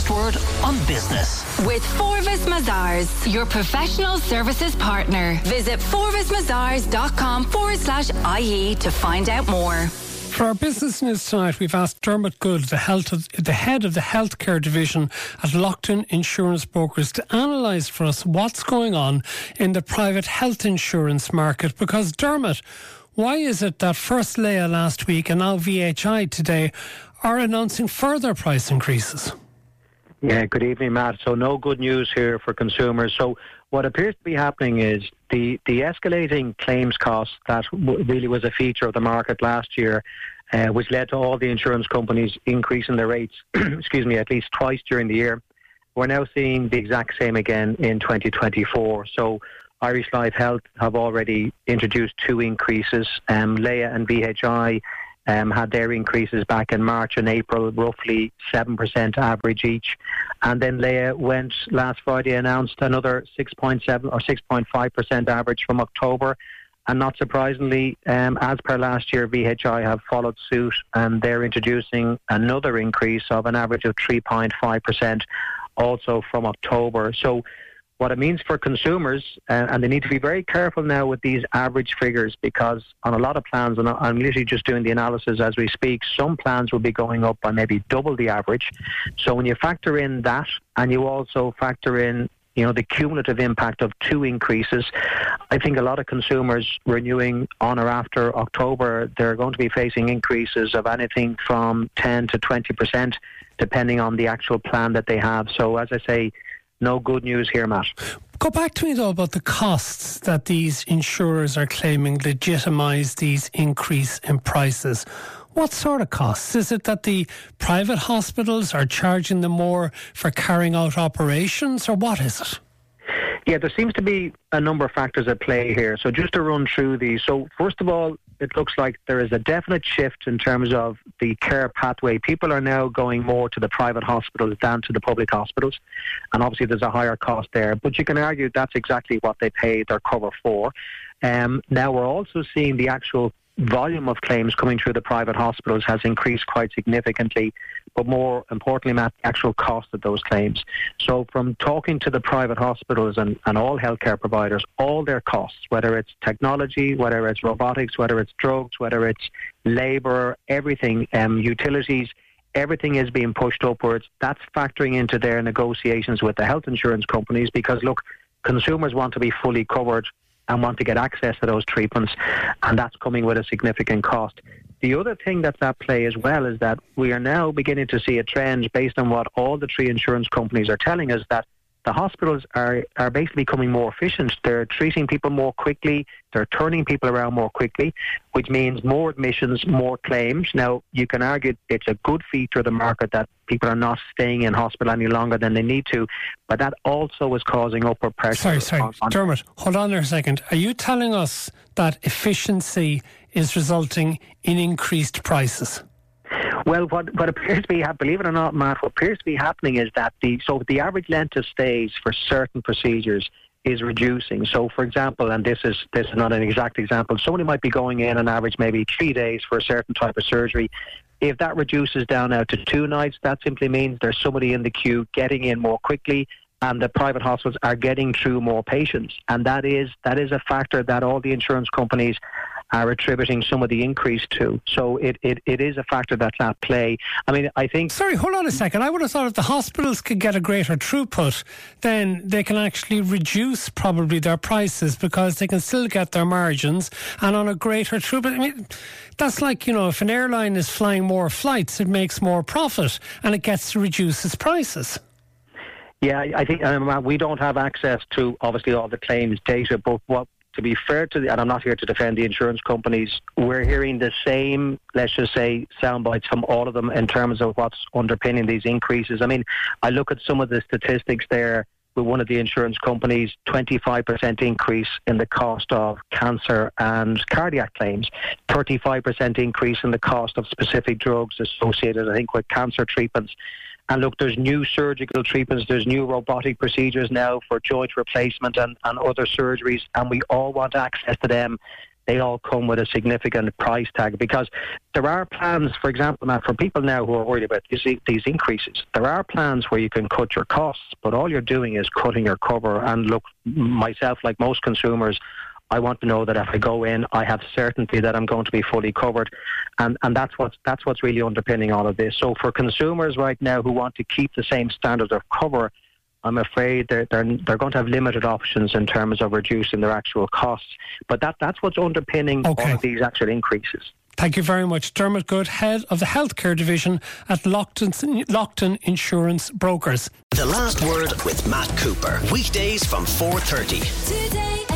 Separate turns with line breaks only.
last word on business.
With Forvis Mazars, your professional services partner. Visit forvismazars.com/IE to find out more.
For our business news tonight, we've asked Dermot Good, the head of the healthcare division at Lockton Insurance Brokers, to analyse for us what's going on in the private health insurance market. Because, Dermot, why is it that first Leia last week and now VHI today are announcing further price increases?
Yeah, good evening, Matt. So no good news here for consumers. So what appears to be happening is the escalating claims costs that really was a feature of the market last year, which led to all the insurance companies increasing their rates, at least twice during the year. We're now seeing the exact same again in 2024. So Irish Life Health have already introduced 2 increases. Leia and VHI had their increases back in March and April, roughly 7% average each. And then Leia went last Friday, announced another 6.7 or 6.5% average from October. And not surprisingly, as per last year, VHI have followed suit and they're introducing another increase of an average of 3.5% also from October. So what it means for consumers, and they need to be very careful now with these average figures, because on a lot of plans, and I'm literally just doing the analysis as we speak, some plans will be going up by maybe double the average. So when you factor in that, and you also factor in the cumulative impact of 2 increases, I think a lot of consumers renewing on or after October, they're going to be facing increases of anything from 10 to 20%, depending on the actual plan that they have. So as I say, no good news here, Matt.
Go back to me, though, about the costs that these insurers are claiming legitimise these increase in prices. What sort of costs? Is it that the private hospitals are charging them more for carrying out operations, or what is it?
Yeah, there seems to be a number of factors at play here. So just to run through these. So first of all, it looks like there is a definite shift in terms of the care pathway. People are now going more to the private hospitals than to the public hospitals. And obviously there's a higher cost there. But you can argue that's exactly what they paid their cover for. Now we're also seeing the actual volume of claims coming through the private hospitals has increased quite significantly, but more importantly, Matt, the actual cost of those claims. So from talking to the private hospitals and all healthcare providers, all their costs, whether it's technology, whether it's robotics, whether it's drugs, whether it's labour, everything, utilities, everything is being pushed upwards. That's factoring into their negotiations with the health insurance companies because, look, consumers want to be fully covered and want to get access to those treatments, and that's coming with a significant cost. The other thing that's at play as well is that we are now beginning to see a trend based on what all the 3 insurance companies are telling us, that the hospitals are basically becoming more efficient. They're treating people more quickly. They're turning people around more quickly, which means more admissions, more claims. Now, you can argue it's a good feature of the market that people are not staying in hospital any longer than they need to, but that also is causing upward pressure.
Sorry, Dermot, hold on there a second. Are you telling us that efficiency is resulting in increased prices?
Well, what appears to be, believe it or not, Matt, what appears to be happening is that the average length of stays for certain procedures is reducing. So, for example, and this is not an exact example, somebody might be going in on average maybe 3 days for a certain type of surgery. If that reduces down now to 2 nights, that simply means there's somebody in the queue getting in more quickly, and the private hospitals are getting through more patients. And that is a factor that all the insurance companies are attributing some of the increase to. So it is a factor that's at play. I mean, I think...
Sorry, hold on a second. I would have thought if the hospitals could get a greater throughput, then they can actually reduce probably their prices because they can still get their margins and on a greater throughput. I mean, that's like, if an airline is flying more flights, it makes more profit and it gets to reduce its prices.
Yeah, I think we don't have access to, obviously, all the claims data, but to be fair to and I'm not here to defend the insurance companies, we're hearing the same, let's just say, sound bites from all of them in terms of what's underpinning these increases. I mean, I look at some of the statistics there with one of the insurance companies, 25% increase in the cost of cancer and cardiac claims, 35% increase in the cost of specific drugs associated, I think, with cancer treatments. And look, there's new surgical treatments, there's new robotic procedures now for joint replacement and other surgeries, and we all want access to them they all come with a significant price tag, because there are plans, for example, Matt, for people now who are worried about these increases, there are plans where you can cut your costs, but all you're doing is cutting your cover. And look, myself, like most consumers, I want to know that if I go in, I have certainty that I'm going to be fully covered, and that's what's really underpinning all of this. So for consumers right now who want to keep the same standard of cover, I'm afraid they're going to have limited options in terms of reducing their actual costs. But that's what's underpinning all of these actual increases.
Thank you very much. Dermot Good, Head of the Healthcare Division at Lockton Insurance Brokers.
The Last Word with Matt Cooper. Weekdays from 4:30.
Today.